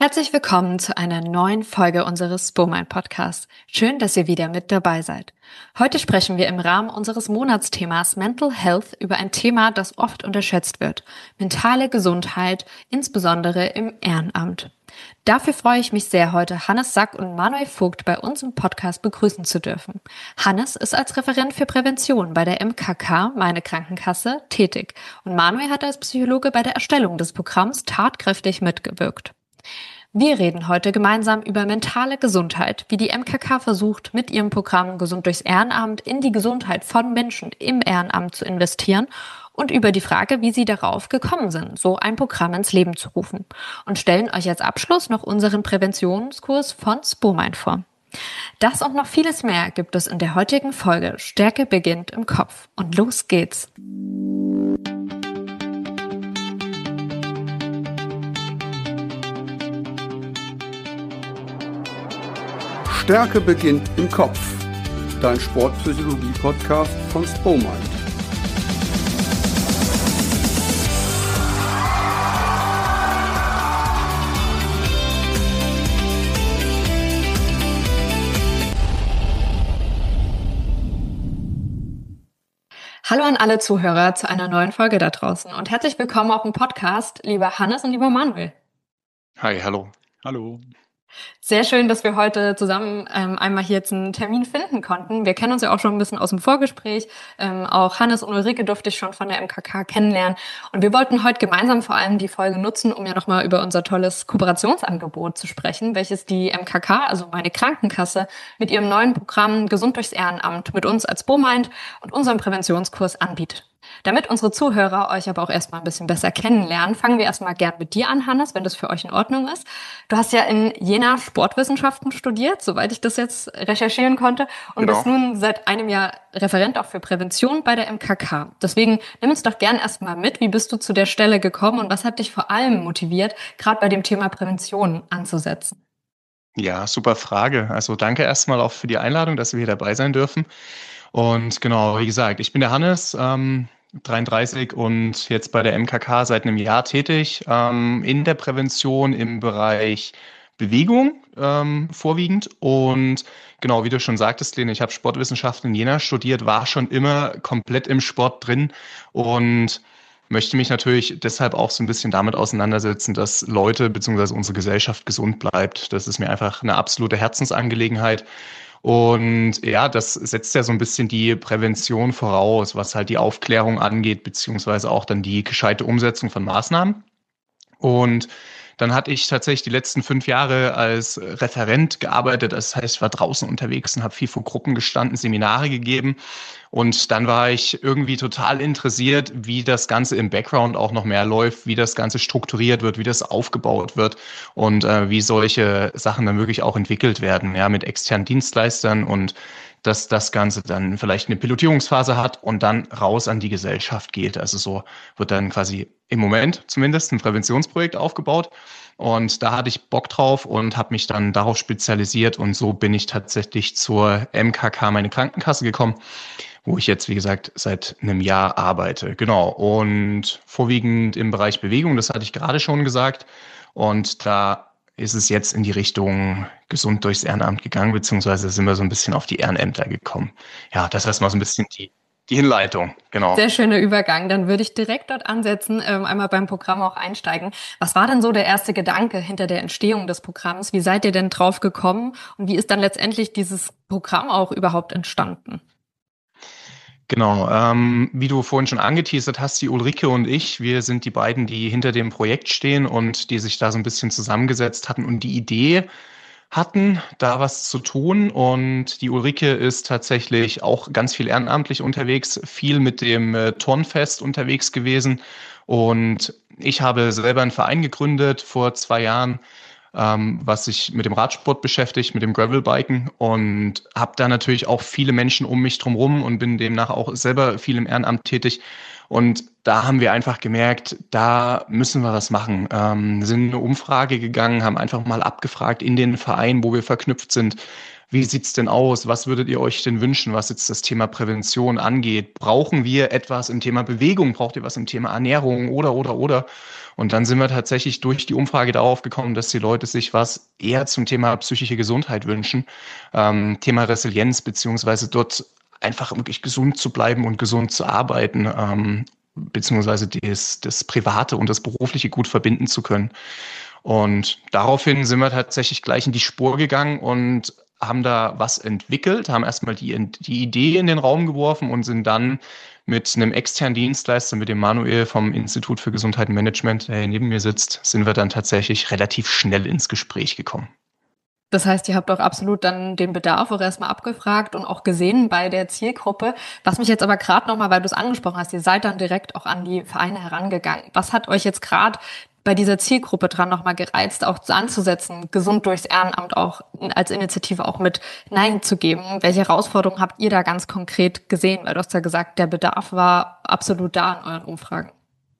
Herzlich willkommen zu einer neuen Folge unseres SpoMind-Podcasts. Schön, dass ihr wieder mit dabei seid. Heute sprechen wir im Rahmen unseres Monatsthemas Mental Health über ein Thema, das oft unterschätzt wird: mentale Gesundheit, insbesondere im Ehrenamt. Dafür freue ich mich sehr, heute Hannes Sack und Manuel Vogt bei uns im Podcast begrüßen zu dürfen. Hannes ist als Referent für Prävention bei der MKK, meine Krankenkasse, tätig, und Manuel hat als Psychologe bei der Erstellung des Programms tatkräftig mitgewirkt. Wir reden heute gemeinsam über mentale Gesundheit, wie die MKK versucht, mit ihrem Programm Gesund durchs Ehrenamt in die Gesundheit von Menschen im Ehrenamt zu investieren, und über die Frage, wie sie darauf gekommen sind, so ein Programm ins Leben zu rufen, und stellen euch als Abschluss noch unseren Präventionskurs von SpoMind vor. Das und noch vieles mehr gibt es in der heutigen Folge Stärke beginnt im Kopf. Und los geht's! Stärke beginnt im Kopf. Dein Sportpsychologie-Podcast von SpoMind. Hallo an alle Zuhörer zu einer neuen Folge da draußen und herzlich willkommen auf dem Podcast, lieber Hannes und lieber Manuel. Hi, hallo. Hallo. Sehr schön, dass wir heute zusammen einmal hier jetzt einen Termin finden konnten. Wir kennen uns ja auch schon ein bisschen aus dem Vorgespräch. Auch Hannes und Ulrike durfte ich schon von der MKK kennenlernen. Und wir wollten heute gemeinsam vor allem die Folge nutzen, um ja nochmal über unser tolles Kooperationsangebot zu sprechen, welches die MKK, also meine Krankenkasse, mit ihrem neuen Programm Gesund durchs Ehrenamt mit uns als SpoMind und unserem Präventionskurs anbietet. Damit unsere Zuhörer euch aber auch erstmal ein bisschen besser kennenlernen, fangen wir erstmal gern mit dir an, Hannes, wenn das für euch in Ordnung ist. Du hast ja in Jena Sportwissenschaften studiert, soweit ich das jetzt recherchieren konnte, und bist nun seit einem Jahr Referent auch für Prävention bei der MKK. Deswegen nimm uns doch gern erstmal mit, wie bist du zu der Stelle gekommen und was hat dich vor allem motiviert, gerade bei dem Thema Prävention anzusetzen? Ja, super Frage. Also danke erstmal auch für die Einladung, dass wir hier dabei sein dürfen. Und genau, wie gesagt, ich bin der Hannes, 33 und jetzt bei der MKK seit einem Jahr tätig, in der Prävention im Bereich Bewegung vorwiegend. Und genau, wie du schon sagtest, Lene, ich habe Sportwissenschaften in Jena studiert, war schon immer komplett im Sport drin und möchte mich natürlich deshalb auch so ein bisschen damit auseinandersetzen, dass Leute bzw. unsere Gesellschaft gesund bleibt. Das ist mir einfach eine absolute Herzensangelegenheit. Und ja, das setzt ja so ein bisschen die Prävention voraus, was halt die Aufklärung angeht, beziehungsweise auch dann die gescheite Umsetzung von Maßnahmen. Und dann hatte ich tatsächlich die letzten 5 Jahre als Referent gearbeitet. Das heißt, ich war draußen unterwegs und habe viel vor Gruppen gestanden, Seminare gegeben. Und dann war ich irgendwie total interessiert, wie das Ganze im Background auch noch mehr läuft, wie das Ganze strukturiert wird, wie das aufgebaut wird und wie solche Sachen dann wirklich auch entwickelt werden, ja, mit externen Dienstleistern, und dass das Ganze dann vielleicht eine Pilotierungsphase hat und dann raus an die Gesellschaft geht. Also so wird dann quasi im Moment zumindest ein Präventionsprojekt aufgebaut. Und da hatte ich Bock drauf und habe mich dann darauf spezialisiert. Und so bin ich tatsächlich zur MKK, meine Krankenkasse, gekommen, wo ich jetzt, wie gesagt, seit einem Jahr arbeite. Genau. Und vorwiegend im Bereich Bewegung, das hatte ich gerade schon gesagt. Und da ist es jetzt in die Richtung Gesund durchs Ehrenamt gegangen, beziehungsweise sind wir so ein bisschen auf die Ehrenämter gekommen. Ja, das ist mal so ein bisschen die Hinleitung, genau. Sehr schöner Übergang. Dann würde ich direkt dort ansetzen, einmal beim Programm auch einsteigen. Was war denn so der erste Gedanke hinter der Entstehung des Programms? Wie seid ihr denn drauf gekommen und wie ist dann letztendlich dieses Programm auch überhaupt entstanden? Genau, wie du vorhin schon angeteasert hast, die Ulrike und ich, wir sind die beiden, die hinter dem Projekt stehen und die sich da so ein bisschen zusammengesetzt hatten und die Idee hatten, da was zu tun. Und die Ulrike ist tatsächlich auch ganz viel ehrenamtlich unterwegs, viel mit dem Turnfest unterwegs gewesen. Und ich habe selber einen Verein gegründet vor 2 Jahren, was sich mit dem Radsport beschäftigt, mit dem Gravelbiken, und habe da natürlich auch viele Menschen um mich drumherum und bin demnach auch selber viel im Ehrenamt tätig. Und da haben wir einfach gemerkt, da müssen wir was machen. Sind in eine Umfrage gegangen, haben einfach mal abgefragt in den Vereinen, wo wir verknüpft sind, Wie sieht's denn aus? Was würdet ihr euch denn wünschen, was jetzt das Thema Prävention angeht? Brauchen wir etwas im Thema Bewegung? Braucht ihr was im Thema Ernährung oder? Und dann sind wir tatsächlich durch die Umfrage darauf gekommen, dass die Leute sich was eher zum Thema psychische Gesundheit wünschen, Thema Resilienz, beziehungsweise dort einfach wirklich gesund zu bleiben und gesund zu arbeiten, beziehungsweise das Private und das Berufliche gut verbinden zu können. Und daraufhin sind wir tatsächlich gleich in die Spur gegangen und haben da was entwickelt, haben erstmal die Idee in den Raum geworfen und sind dann mit einem externen Dienstleister, mit dem Manuel vom Institut für Gesundheit und Management, der hier neben mir sitzt, sind wir dann tatsächlich relativ schnell ins Gespräch gekommen. Das heißt, ihr habt auch absolut dann den Bedarf auch erstmal abgefragt und auch gesehen bei der Zielgruppe. Was mich jetzt aber gerade nochmal, weil du es angesprochen hast, ihr seid dann direkt auch an die Vereine herangegangen. Was hat euch jetzt gerade bei dieser Zielgruppe dran nochmal gereizt, auch anzusetzen, gesund durchs Ehrenamt auch als Initiative auch mit hineinzugeben? Welche Herausforderungen habt ihr da ganz konkret gesehen? Weil du hast ja gesagt, der Bedarf war absolut da in euren Umfragen.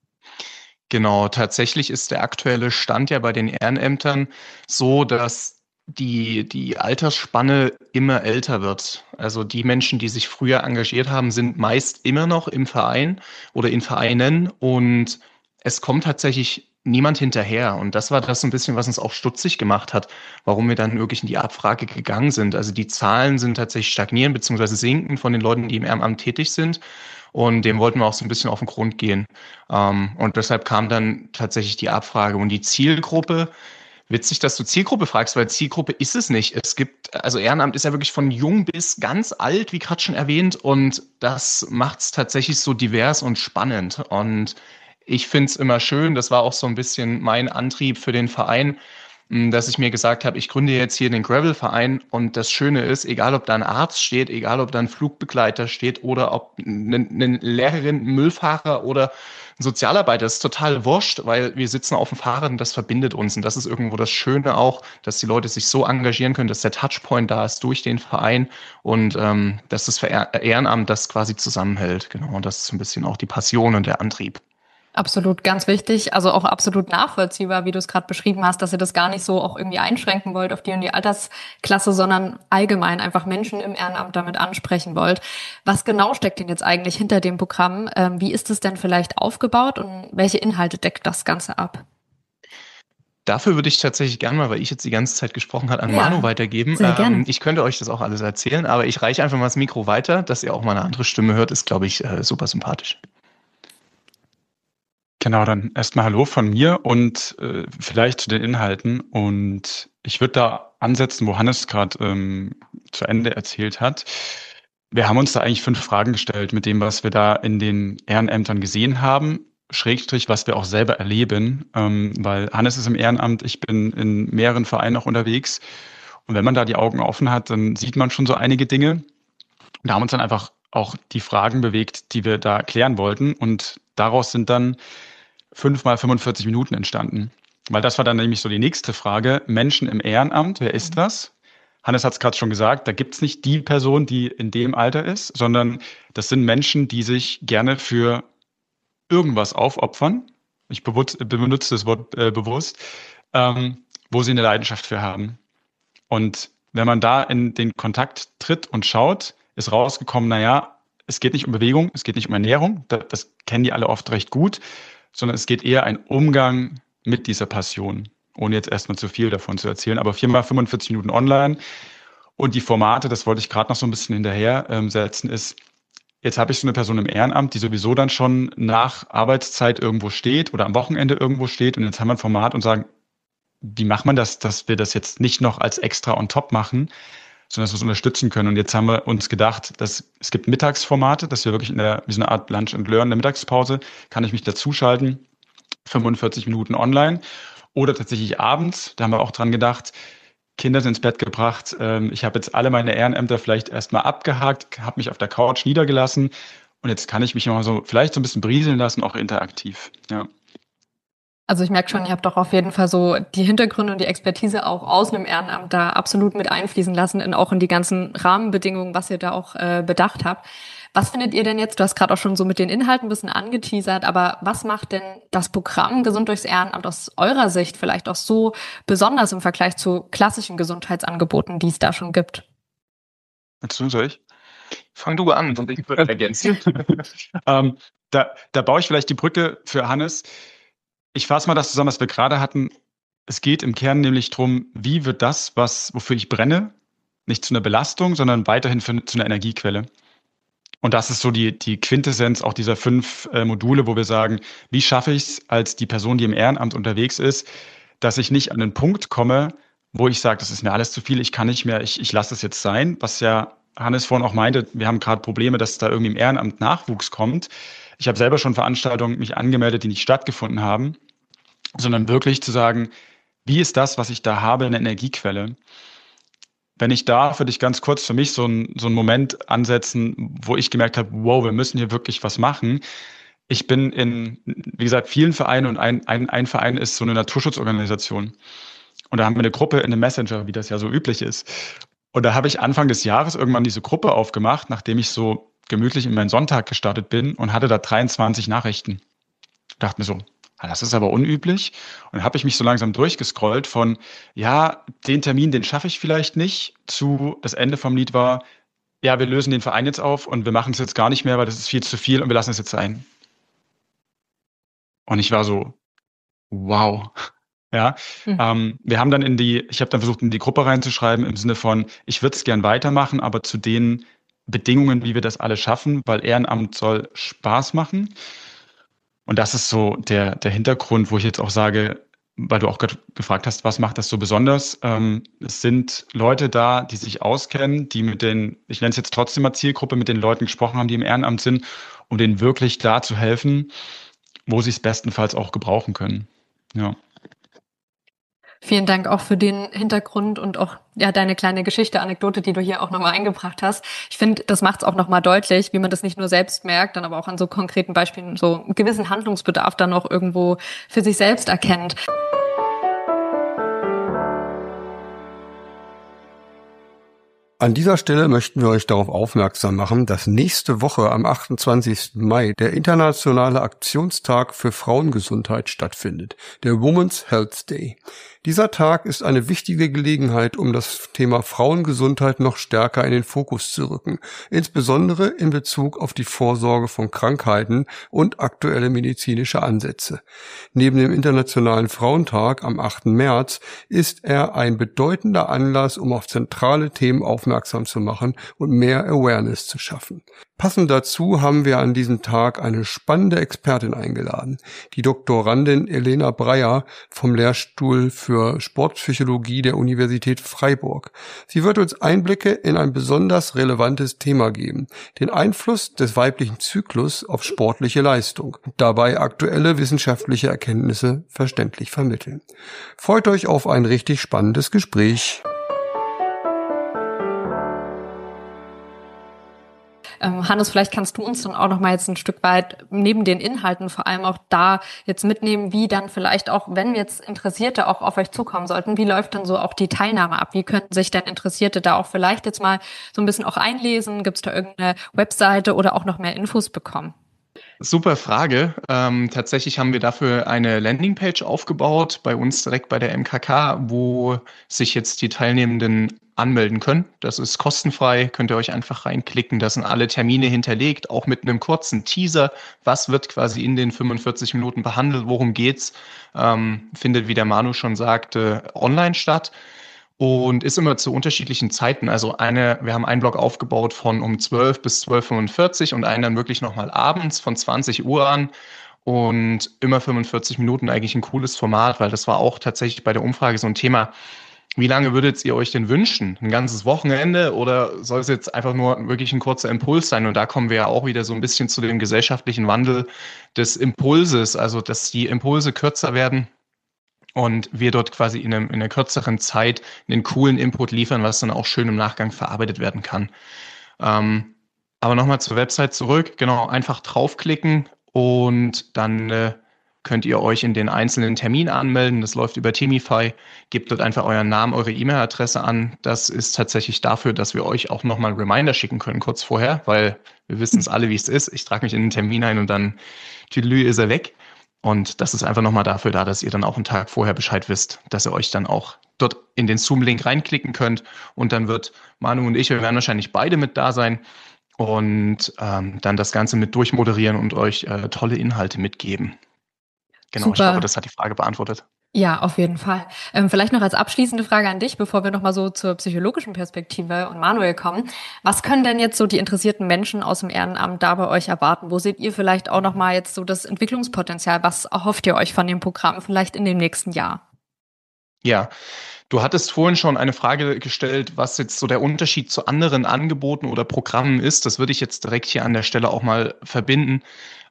Genau, tatsächlich ist der aktuelle Stand ja bei den Ehrenämtern so, dass die Altersspanne immer älter wird. Also die Menschen, die sich früher engagiert haben, sind meist immer noch im Verein oder in Vereinen und es kommt tatsächlich niemand hinterher. Und das war das so ein bisschen, was uns auch stutzig gemacht hat, warum wir dann wirklich in die Abfrage gegangen sind. Also die Zahlen sind tatsächlich stagnieren bzw. sinken von den Leuten, die im Ehrenamt tätig sind. Und dem wollten wir auch so ein bisschen auf den Grund gehen. Und deshalb kam dann tatsächlich die Abfrage. Und die Zielgruppe, witzig, dass du Zielgruppe fragst, weil Zielgruppe ist es nicht. Also Ehrenamt ist ja wirklich von jung bis ganz alt, wie gerade schon erwähnt. Und das macht es tatsächlich so divers und spannend. Und ich finde es immer schön, das war auch so ein bisschen mein Antrieb für den Verein, dass ich mir gesagt habe, ich gründe jetzt hier den Gravel-Verein und das Schöne ist, egal ob da ein Arzt steht, egal ob da ein Flugbegleiter steht oder ob eine Lehrerin, ein Müllfahrer oder ein Sozialarbeiter, das ist total wurscht, weil wir sitzen auf dem Fahrrad und das verbindet uns und das ist irgendwo das Schöne auch, dass die Leute sich so engagieren können, dass der Touchpoint da ist durch den Verein und dass das Ehrenamt das quasi zusammenhält. Genau, und das ist so ein bisschen auch die Passion und der Antrieb. Absolut, ganz wichtig, also auch absolut nachvollziehbar, wie du es gerade beschrieben hast, dass ihr das gar nicht so auch irgendwie einschränken wollt auf die und die Altersklasse, sondern allgemein einfach Menschen im Ehrenamt damit ansprechen wollt. Was genau steckt denn jetzt eigentlich hinter dem Programm? Wie ist es denn vielleicht aufgebaut und welche Inhalte deckt das Ganze ab? Dafür würde ich tatsächlich gerne mal, weil ich jetzt die ganze Zeit gesprochen habe, an Ja, Manu weitergeben. sehr gerne. Ich könnte euch das auch alles erzählen, aber ich reiche einfach mal das Mikro weiter, dass ihr auch mal eine andere Stimme hört, ist, glaube ich, super sympathisch. Genau, dann erstmal Hallo von mir und vielleicht zu den Inhalten. Und ich würde da ansetzen, wo Hannes gerade zu Ende erzählt hat. Wir haben uns da eigentlich 5 Fragen gestellt mit dem, was wir da in den Ehrenämtern gesehen haben, Schrägstrich, was wir auch selber erleben, weil Hannes ist im Ehrenamt, ich bin in mehreren Vereinen auch unterwegs. Und wenn man da die Augen offen hat, dann sieht man schon so einige Dinge. Und da haben uns dann einfach auch die Fragen bewegt, die wir da klären wollten. Und daraus sind dann 5 mal 45 Minuten entstanden. Weil das war dann nämlich so die nächste Frage. Menschen im Ehrenamt, wer ist das? Hannes hat es gerade schon gesagt, da gibt es nicht die Person, die in dem Alter ist, sondern das sind Menschen, die sich gerne für irgendwas aufopfern. Ich benutze das Wort bewusst, wo sie eine Leidenschaft für haben. Und wenn man da in den Kontakt tritt und schaut, ist rausgekommen, naja, es geht nicht um Bewegung, es geht nicht um Ernährung, das kennen die alle oft recht gut, sondern es geht eher ein Umgang mit dieser Passion, ohne jetzt erstmal zu viel davon zu erzählen. Aber 4 mal 45 Minuten online und die Formate, das wollte ich gerade noch so ein bisschen hinterher setzen, ist, jetzt habe ich so eine Person im Ehrenamt, die sowieso dann schon nach Arbeitszeit irgendwo steht oder am Wochenende irgendwo steht und jetzt haben wir ein Format und sagen, wie macht man das, dass wir das jetzt nicht noch als extra on top machen, sondern dass wir es unterstützen können. Und jetzt haben wir uns gedacht, dass es gibt Mittagsformate, dass wir wirklich wie so eine Art Lunch and Learn in der Mittagspause, kann ich mich dazuschalten, 45 Minuten online oder tatsächlich abends, da haben wir auch dran gedacht, Kinder sind ins Bett gebracht, ich habe jetzt alle meine Ehrenämter vielleicht erstmal abgehakt, habe mich auf der Couch niedergelassen und jetzt kann ich mich noch so vielleicht so ein bisschen berieseln lassen, auch interaktiv, ja. Also ich merke schon, ihr habt doch auf jeden Fall so die Hintergründe und die Expertise auch aus einem Ehrenamt da absolut mit einfließen lassen, auch in die ganzen Rahmenbedingungen, was ihr da auch bedacht habt. Was findet ihr denn jetzt, du hast gerade auch schon so mit den Inhalten ein bisschen angeteasert, aber was macht denn das Programm Gesund durchs Ehrenamt aus eurer Sicht vielleicht auch so besonders im Vergleich zu klassischen Gesundheitsangeboten, die es da schon gibt? Soll ich? Fang du an und ich würde ergänzen. Da baue ich vielleicht die Brücke für Hannes. Ich fasse mal das zusammen, was wir gerade hatten. Es geht im Kern nämlich darum, wie wird das, wofür ich brenne, nicht zu einer Belastung, sondern weiterhin zu einer Energiequelle. Und das ist so die Quintessenz auch dieser 5 Module, wo wir sagen, wie schaffe ich es als die Person, die im Ehrenamt unterwegs ist, dass ich nicht an den Punkt komme, wo ich sage, das ist mir alles zu viel, ich kann nicht mehr, ich lasse es jetzt sein, was ja Hannes vorhin auch meinte, wir haben gerade Probleme, dass da irgendwie im Ehrenamt Nachwuchs kommt. Ich habe selber schon Veranstaltungen mich angemeldet, die nicht stattgefunden haben, sondern wirklich zu sagen, wie ist das, was ich da habe, eine Energiequelle? Wenn ich da für dich ganz kurz für mich so einen Moment ansetzen, wo ich gemerkt habe, wow, wir müssen hier wirklich was machen. Ich bin in, wie gesagt, vielen Vereinen und ein Verein ist so eine Naturschutzorganisation. Und da haben wir eine Gruppe in einem Messenger, wie das ja so üblich ist. Und da habe ich Anfang des Jahres irgendwann diese Gruppe aufgemacht, nachdem ich so gemütlich in meinen Sonntag gestartet bin und hatte da 23 Nachrichten. Dachte mir so, das ist aber unüblich. Und dann habe ich mich so langsam durchgescrollt von, ja, den Termin, den schaffe ich vielleicht nicht, zu das Ende vom Lied war, ja, wir lösen den Verein jetzt auf und wir machen es jetzt gar nicht mehr, weil das ist viel zu viel und wir lassen es jetzt sein. Und ich war so, wow. Ja, wir haben dann ich habe dann versucht, in die Gruppe reinzuschreiben im Sinne von, ich würde es gern weitermachen, aber zu den Bedingungen, wie wir das alle schaffen, weil Ehrenamt soll Spaß machen. Und das ist so der Hintergrund, wo ich jetzt auch sage, weil du auch gefragt hast, was macht das so besonders? Es sind Leute da, die sich auskennen, die ich nenne es jetzt trotzdem mal Zielgruppe, mit den Leuten gesprochen haben, die im Ehrenamt sind, um denen wirklich da zu helfen, wo sie es bestenfalls auch gebrauchen können. Ja. Vielen Dank auch für den Hintergrund und auch deine kleine Geschichte, Anekdote, die du hier auch nochmal eingebracht hast. Ich finde, das macht es auch nochmal deutlich, wie man das nicht nur selbst merkt, dann aber auch an so konkreten Beispielen so einen gewissen Handlungsbedarf dann noch irgendwo für sich selbst erkennt. An dieser Stelle möchten wir euch darauf aufmerksam machen, dass nächste Woche am 28. Mai der internationale Aktionstag für Frauengesundheit stattfindet, der Women's Health Day. Dieser Tag ist eine wichtige Gelegenheit, um das Thema Frauengesundheit noch stärker in den Fokus zu rücken, insbesondere in Bezug auf die Vorsorge von Krankheiten und aktuelle medizinische Ansätze. Neben dem Internationalen Frauentag am 8. März ist er ein bedeutender Anlass, um auf zentrale Themen aufmerksam zu machen und mehr Awareness zu schaffen. Passend dazu haben wir an diesem Tag eine spannende Expertin eingeladen, die Doktorandin Elena Breyer vom Lehrstuhl für Sportpsychologie der Universität Freiburg. Sie wird uns Einblicke in ein besonders relevantes Thema geben, den Einfluss des weiblichen Zyklus auf sportliche Leistung, und dabei aktuelle wissenschaftliche Erkenntnisse verständlich vermitteln. Freut euch auf ein richtig spannendes Gespräch. Hannes, vielleicht kannst du uns dann auch noch mal jetzt ein Stück weit neben den Inhalten vor allem auch da jetzt mitnehmen, wie dann vielleicht auch, wenn jetzt Interessierte auch auf euch zukommen sollten, wie läuft dann so auch die Teilnahme ab? Wie könnten sich denn Interessierte da auch vielleicht jetzt mal so ein bisschen auch einlesen? Gibt es da irgendeine Webseite oder auch noch mehr Infos bekommen? Super Frage. Tatsächlich haben wir dafür eine Landingpage aufgebaut, bei uns direkt bei der MKK, wo sich jetzt die Teilnehmenden anmelden können. Das ist kostenfrei, könnt ihr euch einfach reinklicken. Da sind alle Termine hinterlegt, auch mit einem kurzen Teaser. Was wird quasi in den 45 Minuten behandelt? Worum geht's? Findet, wie der Manu schon sagte, online statt. Und ist immer zu unterschiedlichen Zeiten. Also wir haben einen Block aufgebaut von um 12 bis 12:45 und einen dann wirklich nochmal abends von 20 Uhr an. Und immer 45 Minuten, eigentlich ein cooles Format, weil das war auch tatsächlich bei der Umfrage so ein Thema. Wie lange würdet ihr euch denn wünschen? Ein ganzes Wochenende oder soll es jetzt einfach nur wirklich ein kurzer Impuls sein? Und da kommen wir ja auch wieder so ein bisschen zu dem gesellschaftlichen Wandel des Impulses, also dass die Impulse kürzer werden und wir dort quasi in einer kürzeren Zeit einen coolen Input liefern, was dann auch schön im Nachgang verarbeitet werden kann. Aber nochmal zur Website zurück. Genau, einfach draufklicken und dann könnt ihr euch in den einzelnen Termin anmelden. Das läuft über Teamify. Gebt dort einfach euren Namen, eure E-Mail-Adresse an. Das ist tatsächlich dafür, dass wir euch auch nochmal einen Reminder schicken können kurz vorher, weil wir wissen es alle, wie es ist. Ich trage mich in den Termin ein und dann tüdelü ist er weg. Und das ist einfach nochmal dafür da, dass ihr dann auch einen Tag vorher Bescheid wisst, dass ihr euch dann auch dort in den Zoom-Link reinklicken könnt. Und dann wird Manu und ich, wir werden wahrscheinlich beide mit da sein und dann das Ganze mit durchmoderieren und euch tolle Inhalte mitgeben. Genau, Super. Ich glaube, das hat die Frage beantwortet. Ja, auf jeden Fall. Vielleicht noch als abschließende Frage an dich, bevor wir nochmal so zur psychologischen Perspektive und Manuel kommen. Was können denn jetzt so die interessierten Menschen aus dem Ehrenamt da bei euch erwarten? Wo seht ihr vielleicht auch nochmal jetzt so das Entwicklungspotenzial? Was erhofft ihr euch von dem Programm vielleicht in dem nächsten Jahr? Ja, du hattest vorhin schon eine Frage gestellt, was jetzt so der Unterschied zu anderen Angeboten oder Programmen ist. Das würde ich jetzt direkt hier an der Stelle auch mal verbinden.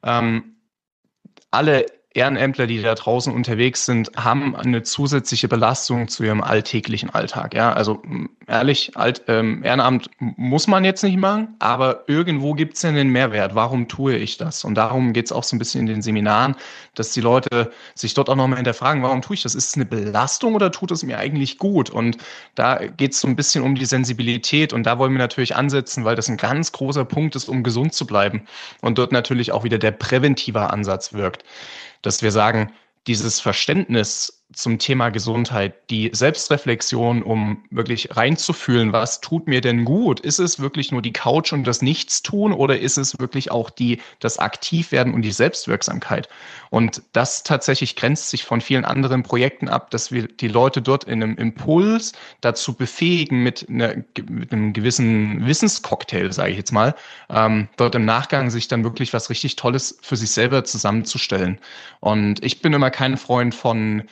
Alle Ehrenämtler, die da draußen unterwegs sind, haben eine zusätzliche Belastung zu ihrem alltäglichen Alltag. Ja, also ehrlich, Ehrenamt muss man jetzt nicht machen, aber irgendwo gibt es ja den Mehrwert. Warum tue ich das? Und darum geht es auch so ein bisschen in den Seminaren, dass die Leute sich dort auch nochmal hinterfragen, warum tue ich das? Ist es eine Belastung oder tut es mir eigentlich gut? Und da geht es so ein bisschen um die Sensibilität und da wollen wir natürlich ansetzen, weil das ein ganz großer Punkt ist, um gesund zu bleiben und dort natürlich auch wieder der präventive Ansatz wirkt, dass wir sagen, dieses Verständnis zum Thema Gesundheit, die Selbstreflexion, um wirklich reinzufühlen, was tut mir denn gut? Ist es wirklich nur die Couch und das Nichtstun oder ist es wirklich auch das Aktivwerden und die Selbstwirksamkeit? Und das tatsächlich grenzt sich von vielen anderen Projekten ab, dass wir die Leute dort in einem Impuls dazu befähigen, mit einem gewissen Wissenscocktail, sage ich jetzt mal, dort im Nachgang sich dann wirklich was richtig Tolles für sich selber zusammenzustellen. Und ich bin immer kein Freund von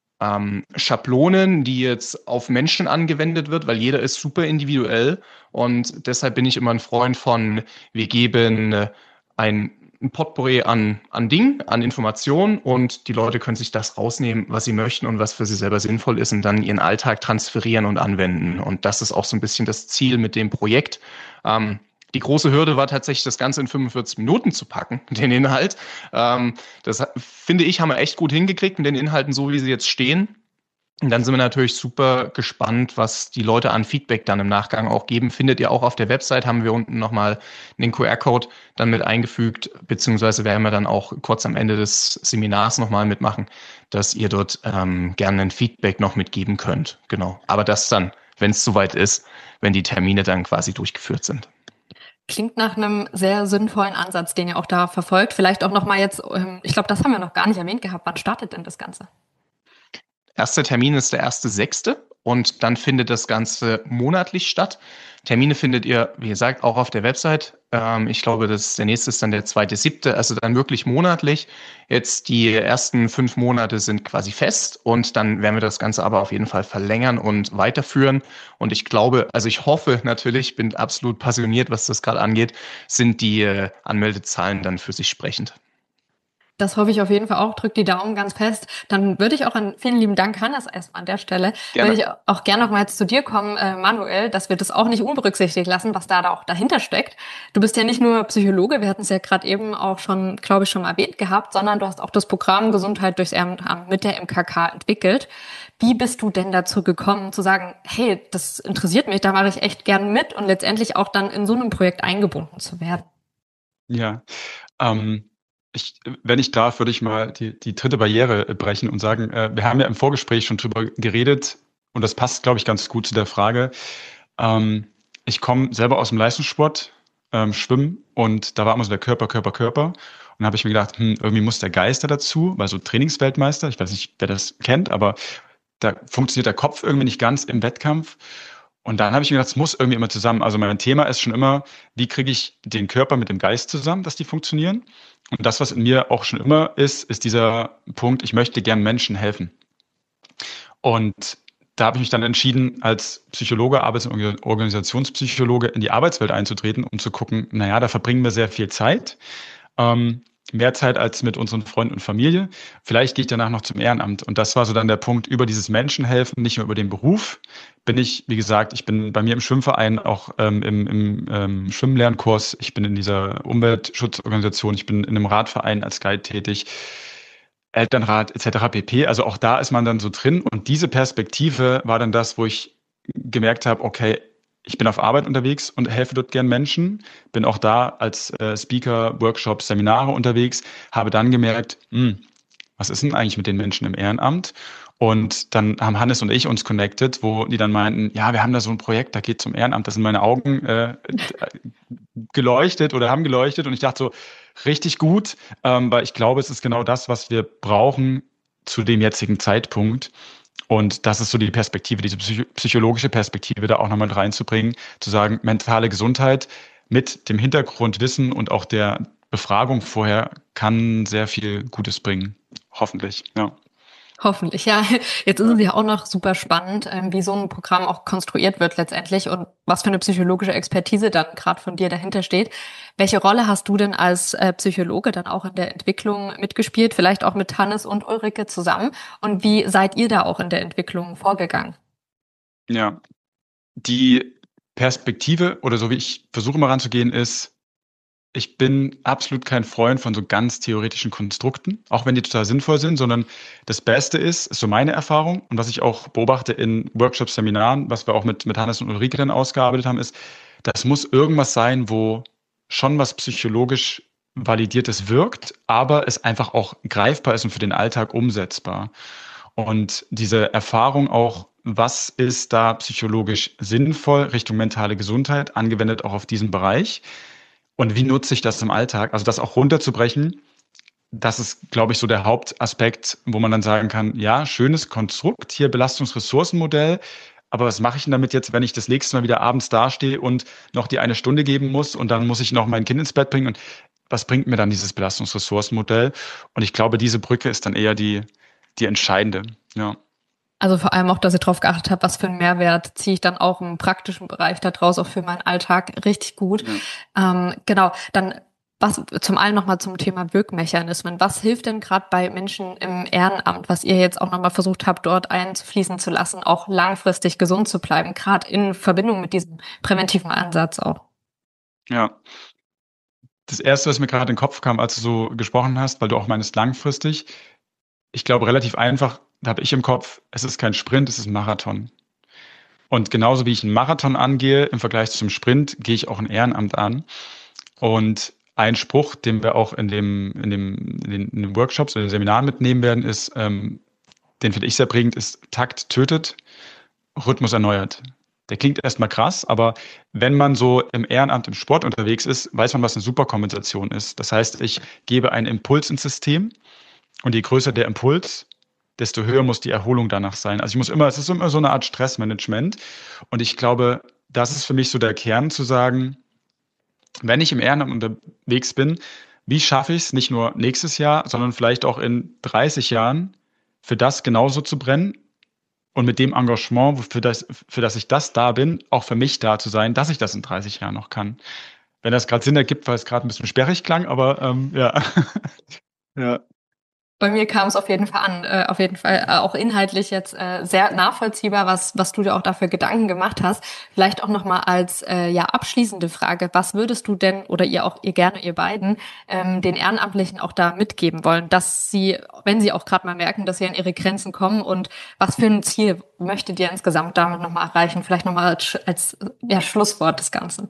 Schablonen, die jetzt auf Menschen angewendet wird, weil jeder ist super individuell und deshalb bin ich immer ein Freund von, wir geben ein Potpourri an Dingen, an Informationen und die Leute können sich das rausnehmen, was sie möchten und was für sie selber sinnvoll ist und dann ihren Alltag transferieren und anwenden. Und das ist auch so ein bisschen das Ziel mit dem Projekt. Die große Hürde war tatsächlich, das Ganze in 45 Minuten zu packen, den Inhalt. Das finde ich, haben wir echt gut hingekriegt mit den Inhalten, so wie sie jetzt stehen. Und dann sind wir natürlich super gespannt, was die Leute an Feedback dann im Nachgang auch geben. Findet ihr auch auf der Website, haben wir unten nochmal den QR-Code dann mit eingefügt, beziehungsweise werden wir dann auch kurz am Ende des Seminars nochmal mitmachen, dass ihr dort gerne ein Feedback noch mitgeben könnt. Genau. Aber das dann, wenn es soweit ist, wenn die Termine dann quasi durchgeführt sind. Klingt nach einem sehr sinnvollen Ansatz, den ihr auch da verfolgt. Vielleicht auch nochmal jetzt, ich glaube, das haben wir noch gar nicht erwähnt gehabt. Wann startet denn das Ganze? Erster Termin ist der 1.6. und dann findet das Ganze monatlich statt. Termine findet ihr, wie gesagt, auch auf der Website. Ich glaube, der nächste ist dann der 2.7., also dann wirklich monatlich. Jetzt die ersten 5 Monate sind quasi fest und dann werden wir das Ganze aber auf jeden Fall verlängern und weiterführen. Und ich glaube, also ich hoffe natürlich, bin absolut passioniert, was das gerade angeht, sind die Anmeldezahlen dann für sich sprechend. Das hoffe ich auf jeden Fall auch. Drückt die Daumen ganz fest. Dann würde ich auch vielen lieben Dank, Hannes, erstmal an der Stelle. Gerne. Würde ich auch gerne noch mal jetzt zu dir kommen, Manuel, dass wir das auch nicht unberücksichtigt lassen, was da auch dahinter steckt. Du bist ja nicht nur Psychologe, wir hatten es ja gerade eben auch schon, glaube ich, schon mal erwähnt gehabt, sondern du hast auch das Programm Gesundheit durchs Ehrenamt mit der MKK entwickelt. Wie bist du denn dazu gekommen, zu sagen, hey, das interessiert mich, da mache ich echt gern mit und letztendlich auch dann in so einem Projekt eingebunden zu werden? Ja, wenn ich darf, würde ich mal die dritte Barriere brechen und sagen, wir haben ja im Vorgespräch schon drüber geredet und das passt, glaube ich, ganz gut zu der Frage. Ich komme selber aus dem Leistungssport, Schwimmen und da war immer so der Körper. Und dann habe ich mir gedacht, irgendwie muss der Geist da dazu, weil so Trainingsweltmeister, ich weiß nicht, wer das kennt, aber da funktioniert der Kopf irgendwie nicht ganz im Wettkampf. Und dann habe ich mir gedacht, es muss irgendwie immer zusammen. Also mein Thema ist schon immer, wie kriege ich den Körper mit dem Geist zusammen, dass die funktionieren. Und das, was in mir auch schon immer ist dieser Punkt, ich möchte gern Menschen helfen. Und da habe ich mich dann entschieden, als Psychologe, Arbeits- und Organisationspsychologe in die Arbeitswelt einzutreten, um zu gucken, naja, da verbringen wir sehr viel Zeit. Mehr Zeit als mit unseren Freunden und Familie. Vielleicht gehe ich danach noch zum Ehrenamt. Und das war so dann der Punkt, über dieses Menschenhelfen, nicht nur über den Beruf, bin ich, wie gesagt, ich bin bei mir im Schwimmverein, auch im Schwimmlernkurs, ich bin in dieser Umweltschutzorganisation, ich bin in einem Radverein als Guide tätig, Elternrat etc. pp. Also auch da ist man dann so drin. Und diese Perspektive war dann das, wo ich gemerkt habe, okay, ich bin auf Arbeit unterwegs und helfe dort gern Menschen, bin auch da als Speaker, Workshops, Seminare unterwegs, habe dann gemerkt, was ist denn eigentlich mit den Menschen im Ehrenamt? Und dann haben Hannes und ich uns connected, wo die dann meinten, ja, wir haben da so ein Projekt, da geht es um Ehrenamt. Da sind meine Augen geleuchtet oder haben geleuchtet. Und ich dachte so, richtig gut, weil ich glaube, es ist genau das, was wir brauchen zu dem jetzigen Zeitpunkt. Und das ist so die Perspektive, diese psychologische Perspektive da auch nochmal reinzubringen, zu sagen, mentale Gesundheit mit dem Hintergrundwissen und auch der Befragung vorher kann sehr viel Gutes bringen. Hoffentlich, ja. Hoffentlich, ja. Jetzt ist es ja auch noch super spannend, wie so ein Programm auch konstruiert wird letztendlich und was für eine psychologische Expertise dann gerade von dir dahinter steht. Welche Rolle hast du denn als Psychologe dann auch in der Entwicklung mitgespielt, vielleicht auch mit Hannes und Ulrike zusammen? Und wie seid ihr da auch in der Entwicklung vorgegangen? Ja, die Perspektive oder so wie ich versuche mal ranzugehen ist, ich bin absolut kein Freund von so ganz theoretischen Konstrukten, auch wenn die total sinnvoll sind, sondern das Beste ist so meine Erfahrung und was ich auch beobachte in Workshops, Seminaren, was wir auch mit Hannes und Ulrike dann ausgearbeitet haben, ist, das muss irgendwas sein, wo schon was psychologisch Validiertes wirkt, aber es einfach auch greifbar ist und für den Alltag umsetzbar. Und diese Erfahrung auch, was ist da psychologisch sinnvoll Richtung mentale Gesundheit, angewendet auch auf diesen Bereich, und wie nutze ich das im Alltag? Also das auch runterzubrechen, das ist, glaube ich, so der Hauptaspekt, wo man dann sagen kann, ja, schönes Konstrukt, hier Belastungsressourcenmodell, aber was mache ich denn damit jetzt, wenn ich das nächste Mal wieder abends dastehe und noch die 1 Stunde geben muss und dann muss ich noch mein Kind ins Bett bringen und was bringt mir dann dieses Belastungsressourcenmodell? Und ich glaube, diese Brücke ist dann eher die entscheidende, ja. Also vor allem auch, dass ich darauf geachtet habe, was für einen Mehrwert ziehe ich dann auch im praktischen Bereich daraus, auch für meinen Alltag, richtig gut. Genau, dann was zum einen nochmal zum Thema Wirkmechanismen. Was hilft denn gerade bei Menschen im Ehrenamt, was ihr jetzt auch nochmal versucht habt, dort einzufließen zu lassen, auch langfristig gesund zu bleiben, gerade in Verbindung mit diesem präventiven Ansatz auch? Ja, das Erste, was mir gerade in den Kopf kam, als du so gesprochen hast, weil du auch meinst langfristig, ich glaube relativ einfach, da habe ich im Kopf, es ist kein Sprint, es ist ein Marathon. Und genauso wie ich einen Marathon angehe im Vergleich zum Sprint, gehe ich auch ein Ehrenamt an. Und ein Spruch, den wir auch in den Workshops oder den Seminaren mitnehmen werden, ist, den finde ich sehr prägend, ist Takt tötet, Rhythmus erneuert. Der klingt erstmal krass, aber wenn man so im Ehrenamt, im Sport unterwegs ist, weiß man, was eine Superkompensation ist. Das heißt, ich gebe einen Impuls ins System und je größer der Impuls, desto höher muss die Erholung danach sein. Also es ist immer so eine Art Stressmanagement. Und ich glaube, das ist für mich so der Kern zu sagen, wenn ich im Ehrenamt unterwegs bin, wie schaffe ich es nicht nur nächstes Jahr, sondern vielleicht auch in 30 Jahren für das genauso zu brennen und mit dem Engagement, für das ich das da bin, auch für mich da zu sein, dass ich das in 30 Jahren noch kann. Wenn das gerade Sinn ergibt, weil es gerade ein bisschen sperrig klang, aber ja. Ja. Bei mir kam es auf jeden Fall an, auf jeden Fall auch inhaltlich jetzt sehr nachvollziehbar, was du dir auch dafür Gedanken gemacht hast. Vielleicht auch nochmal als abschließende Frage, was würdest du denn oder ihr gerne, ihr beiden, den Ehrenamtlichen auch da mitgeben wollen, dass sie, wenn sie auch gerade mal merken, dass sie an ihre Grenzen kommen und was für ein Ziel möchtet ihr insgesamt damit nochmal erreichen? Vielleicht nochmal als Schlusswort des Ganzen.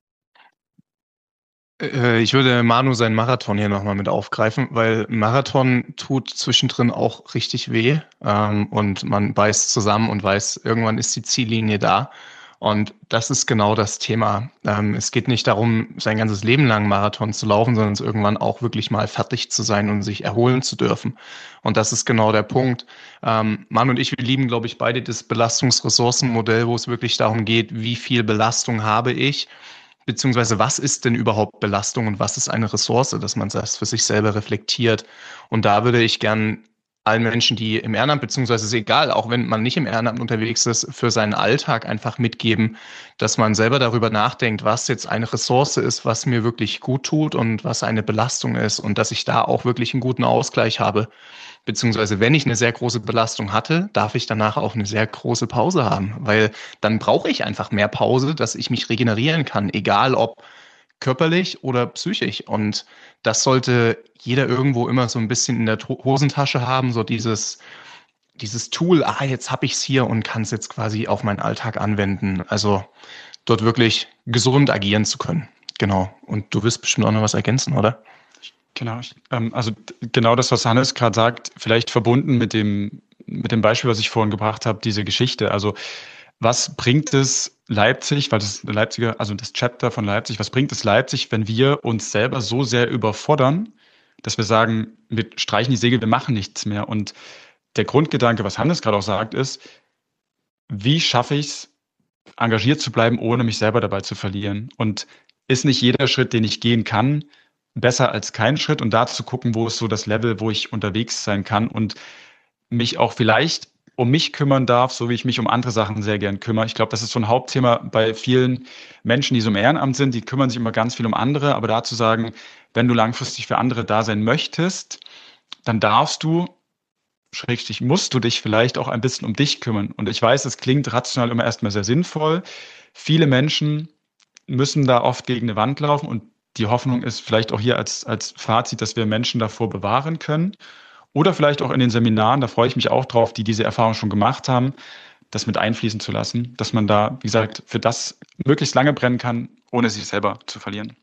Ich würde Manu seinen Marathon hier nochmal mit aufgreifen, weil Marathon tut zwischendrin auch richtig weh, und man beißt zusammen und weiß, irgendwann ist die Ziellinie da. Und das ist genau das Thema. Es geht nicht darum, sein ganzes Leben lang Marathon zu laufen, sondern es irgendwann auch wirklich mal fertig zu sein und sich erholen zu dürfen. Und das ist genau der Punkt. Manu und ich, wir lieben, glaube ich, beide das Belastungsressourcenmodell, wo es wirklich darum geht, wie viel Belastung habe ich, beziehungsweise was ist denn überhaupt Belastung und was ist eine Ressource, dass man das für sich selber reflektiert. Und da würde ich gern allen Menschen, die im Ehrenamt, beziehungsweise ist egal, auch wenn man nicht im Ehrenamt unterwegs ist, für seinen Alltag einfach mitgeben, dass man selber darüber nachdenkt, was jetzt eine Ressource ist, was mir wirklich gut tut und was eine Belastung ist und dass ich da auch wirklich einen guten Ausgleich habe. Beziehungsweise wenn ich eine sehr große Belastung hatte, darf ich danach auch eine sehr große Pause haben, weil dann brauche ich einfach mehr Pause, dass ich mich regenerieren kann, egal ob körperlich oder psychisch. Und das sollte jeder irgendwo immer so ein bisschen in der Hosentasche haben, so dieses Tool, jetzt habe ich es hier und kann es jetzt quasi auf meinen Alltag anwenden. Also dort wirklich gesund agieren zu können. Genau. Und du wirst bestimmt auch noch was ergänzen, oder? Ich Genau. Also genau das, was Hannes gerade sagt, vielleicht verbunden mit dem Beispiel, was ich vorhin gebracht habe, diese Geschichte. Also was bringt es Leipzig, weil das Leipziger, also das Chapter von Leipzig, was bringt es Leipzig, wenn wir uns selber so sehr überfordern, dass wir sagen, wir streichen die Segel, wir machen nichts mehr. Und der Grundgedanke, was Hannes gerade auch sagt, ist, wie schaffe ich es, engagiert zu bleiben, ohne mich selber dabei zu verlieren? Und ist nicht jeder Schritt, den ich gehen kann, besser als kein Schritt? Und da zu gucken, wo ist so das Level, wo ich unterwegs sein kann und mich auch vielleicht um mich kümmern darf, so wie ich mich um andere Sachen sehr gern kümmere. Ich glaube, das ist so ein Hauptthema bei vielen Menschen, die so im Ehrenamt sind. Die kümmern sich immer ganz viel um andere. Aber da zu sagen, wenn du langfristig für andere da sein möchtest, dann darfst du, schrägstrich musst du dich vielleicht auch ein bisschen um dich kümmern. Und ich weiß, es klingt rational immer erstmal sehr sinnvoll. Viele Menschen müssen da oft gegen eine Wand laufen und die Hoffnung ist vielleicht auch hier als Fazit, dass wir Menschen davor bewahren können. Oder vielleicht auch in den Seminaren, da freue ich mich auch drauf, die diese Erfahrung schon gemacht haben, das mit einfließen zu lassen, dass man da, wie gesagt, für das möglichst lange brennen kann, ohne sich selber zu verlieren.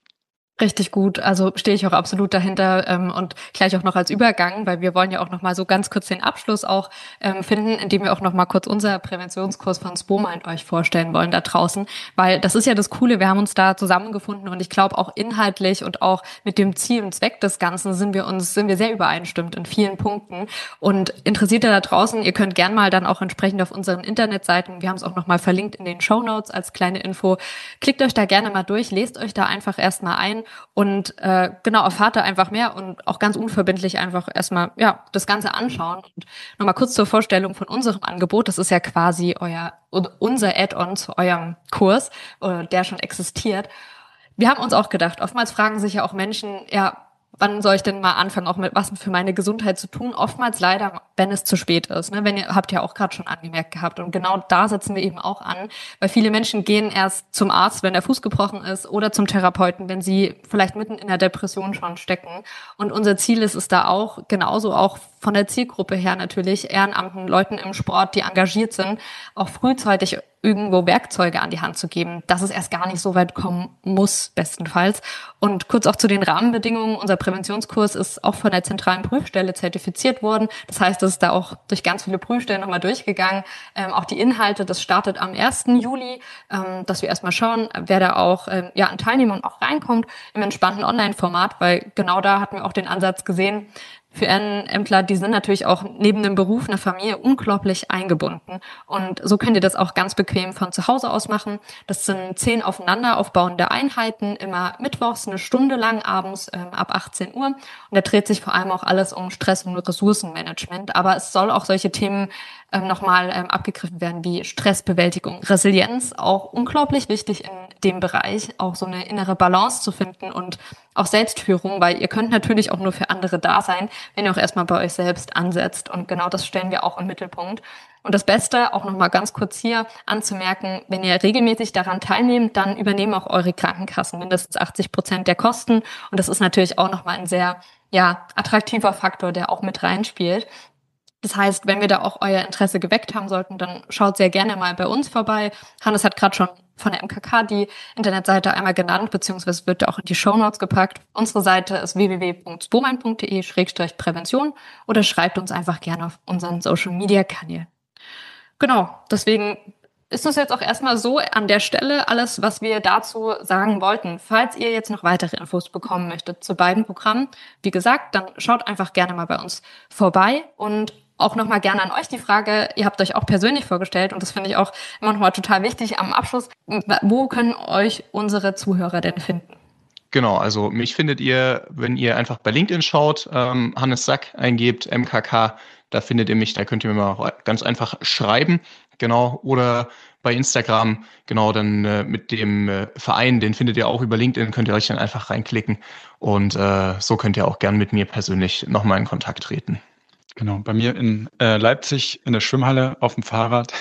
Richtig gut, also stehe ich auch absolut dahinter und gleich auch noch als Übergang, weil wir wollen ja auch noch mal so ganz kurz den Abschluss auch finden, indem wir auch noch mal kurz unser Präventionskurs von SpoMind euch vorstellen wollen da draußen, weil das ist ja das Coole, wir haben uns da zusammengefunden und ich glaube auch inhaltlich und auch mit dem Ziel und Zweck des Ganzen sind wir sehr übereinstimmend in vielen Punkten und Interessierte da draußen, ihr könnt gern mal dann auch entsprechend auf unseren Internetseiten, wir haben es auch noch mal verlinkt in den Shownotes als kleine Info, klickt euch da gerne mal durch, lest euch da einfach erstmal ein und genau, erfahrt da einfach mehr und auch ganz unverbindlich einfach erstmal das Ganze anschauen. Und nochmal kurz zur Vorstellung von unserem Angebot. Das ist ja quasi unser Add-on zu eurem Kurs, der schon existiert. Wir haben uns auch gedacht, oftmals fragen sich ja auch Menschen, wann soll ich denn mal anfangen, auch mit was für meine Gesundheit zu tun? Oftmals leider, wenn es zu spät ist. Ne? Habt ihr auch gerade schon angemerkt gehabt. Und genau da setzen wir eben auch an, weil viele Menschen gehen erst zum Arzt, wenn der Fuß gebrochen ist oder zum Therapeuten, wenn sie vielleicht mitten in der Depression schon stecken. Und unser Ziel ist es da auch, genauso auch von der Zielgruppe her natürlich, Ehrenamten, Leuten im Sport, die engagiert sind, auch frühzeitig irgendwo Werkzeuge an die Hand zu geben, dass es erst gar nicht so weit kommen muss, bestenfalls. Und kurz auch zu den Rahmenbedingungen. Unser Präventionskurs ist auch von der zentralen Prüfstelle zertifiziert worden. Das heißt, es ist da auch durch ganz viele Prüfstellen nochmal durchgegangen. Auch die Inhalte, das startet am 1. Juli, dass wir erstmal schauen, wer da auch an Teilnehmern auch reinkommt im entspannten Online-Format, weil genau da hatten wir auch den Ansatz gesehen, für Ehrenämtler, die sind natürlich auch neben dem Beruf, einer Familie unglaublich eingebunden. Und so könnt ihr das auch ganz bequem von zu Hause aus machen. Das sind 10 aufeinander aufbauende Einheiten, immer mittwochs 1 Stunde lang, abends ab 18 Uhr. Und da dreht sich vor allem auch alles um Stress- und Ressourcenmanagement. Aber es soll auch solche Themen nochmal abgegriffen werden wie Stressbewältigung, Resilienz, auch unglaublich wichtig in dem Bereich, auch so eine innere Balance zu finden und auch Selbstführung, weil ihr könnt natürlich auch nur für andere da sein, wenn ihr auch erstmal bei euch selbst ansetzt. Und genau das stellen wir auch im Mittelpunkt. Und das Beste, auch nochmal ganz kurz hier anzumerken, wenn ihr regelmäßig daran teilnehmt, dann übernehmen auch eure Krankenkassen mindestens 80% der Kosten. Und das ist natürlich auch nochmal ein sehr attraktiver Faktor, der auch mit reinspielt. Das heißt, wenn wir da auch euer Interesse geweckt haben sollten, dann schaut sehr gerne mal bei uns vorbei. Hannes hat gerade schon von der MKK die Internetseite einmal genannt, beziehungsweise wird da auch in die Shownotes gepackt. Unsere Seite ist www.spomind.de/Prävention oder schreibt uns einfach gerne auf unseren Social-Media-Kanälen. Genau, deswegen ist das jetzt auch erstmal so an der Stelle alles, was wir dazu sagen wollten. Falls ihr jetzt noch weitere Infos bekommen möchtet zu beiden Programmen, wie gesagt, dann schaut einfach gerne mal bei uns vorbei und auch nochmal gerne an euch die Frage, ihr habt euch auch persönlich vorgestellt und das finde ich auch immer nochmal total wichtig am Abschluss. Wo können euch unsere Zuhörer denn finden? Genau, also mich findet ihr, wenn ihr einfach bei LinkedIn schaut, Hannes Sack eingebt, MKK, da findet ihr mich, da könnt ihr mir mal ganz einfach schreiben, genau, oder bei Instagram, genau, dann mit dem Verein, den findet ihr auch über LinkedIn, könnt ihr euch dann einfach reinklicken und so könnt ihr auch gern mit mir persönlich nochmal in Kontakt treten. Genau, bei mir in Leipzig in der Schwimmhalle auf dem Fahrrad.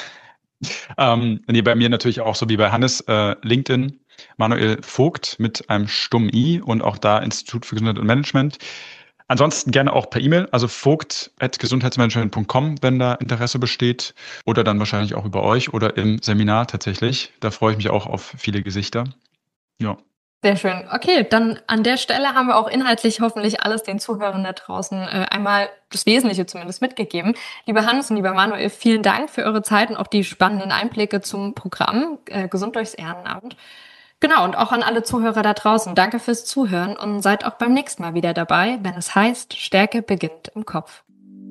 Bei mir natürlich auch so wie bei Hannes, LinkedIn, Manuel Vogt mit einem stummen I und auch da Institut für Gesundheit und Management. Ansonsten gerne auch per E-Mail, also vogt@gesundheitsmanagement.com, wenn da Interesse besteht oder dann wahrscheinlich auch über euch oder im Seminar tatsächlich. Da freue ich mich auch auf viele Gesichter. Ja. Sehr schön. Okay, dann an der Stelle haben wir auch inhaltlich hoffentlich alles den Zuhörern da draußen einmal das Wesentliche zumindest mitgegeben. Lieber Hannes und lieber Manuel, vielen Dank für eure Zeit und auch die spannenden Einblicke zum Programm Gesund durchs Ehrenamt. Genau, und auch an alle Zuhörer da draußen. Danke fürs Zuhören und seid auch beim nächsten Mal wieder dabei, wenn es heißt, Stärke beginnt im Kopf.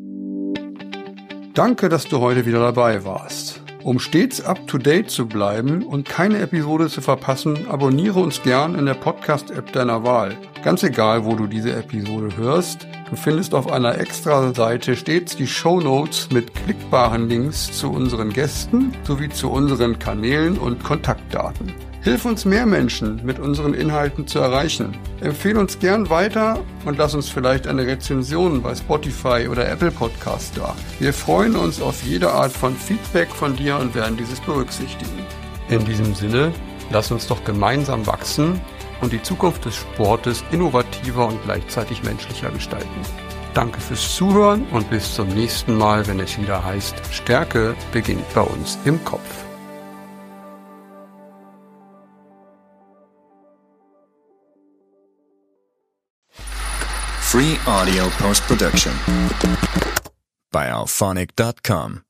Danke, dass du heute wieder dabei warst. Um stets up-to-date zu bleiben und keine Episode zu verpassen, abonniere uns gern in der Podcast-App deiner Wahl. Ganz egal, wo du diese Episode hörst, du findest auf einer extra Seite stets die Shownotes mit klickbaren Links zu unseren Gästen sowie zu unseren Kanälen und Kontaktdaten. Hilf uns, mehr Menschen mit unseren Inhalten zu erreichen. Empfehle uns gern weiter und lass uns vielleicht eine Rezension bei Spotify oder Apple Podcasts da. Wir freuen uns auf jede Art von Feedback von dir und werden dieses berücksichtigen. In diesem Sinne, lass uns doch gemeinsam wachsen und die Zukunft des Sportes innovativer und gleichzeitig menschlicher gestalten. Danke fürs Zuhören und bis zum nächsten Mal, wenn es wieder heißt, Stärke beginnt bei uns im Kopf. Free audio post-production by alphonic.com.